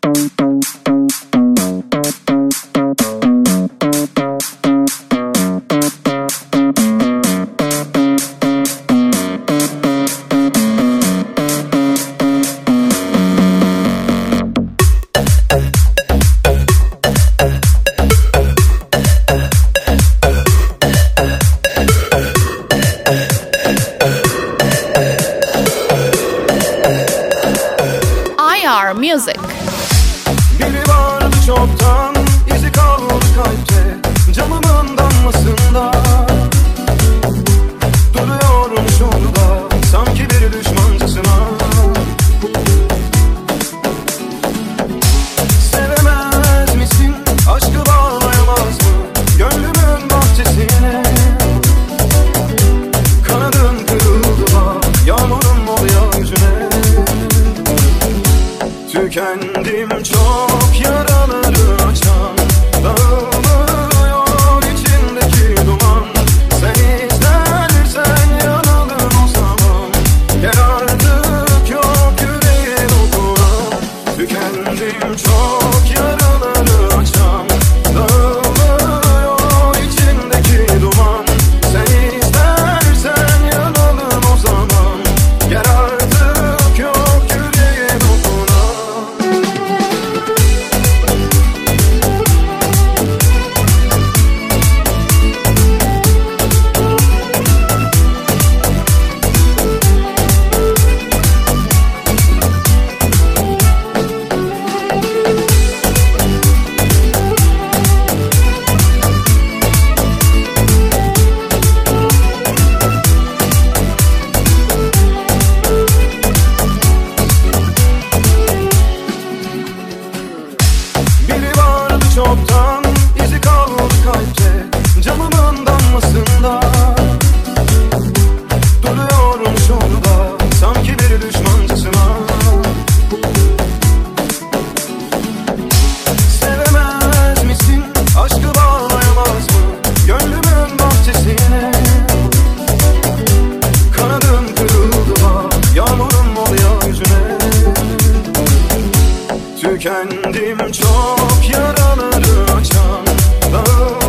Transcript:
Music. Biri vardı çoktan, izi kaldı kalpte, camımın damlasında. Duruyorum şurada, sanki bir düşmancasına. Sevemez misin, aşkı bağlayamaz mı gönlümün bahçesine? Kanadın kırıldı bak, yağmurum oluyor yüzüne. Tükendim çok yaraları açan, dağılıyor içindeki duman. Sen istersen yanalım o zaman, gel artık yok yüreğe dokunan. Tükendim çok yaraları açan, dağılıyor içindeki duman. Sen istersen yanalım o zaman, gel artık yok yüreğe dokunan. Çoktan izi kaldı kalpte, camımın damlasında. Duruyorum şurada, sanki bir düşmancasına. Sevemez misin, aşkı bağlayamaz mı gönlümün bahçesine? Kanadın kırıldı bak, yağmurum oluyor yüzüne. Tükendim çok yaraları açan,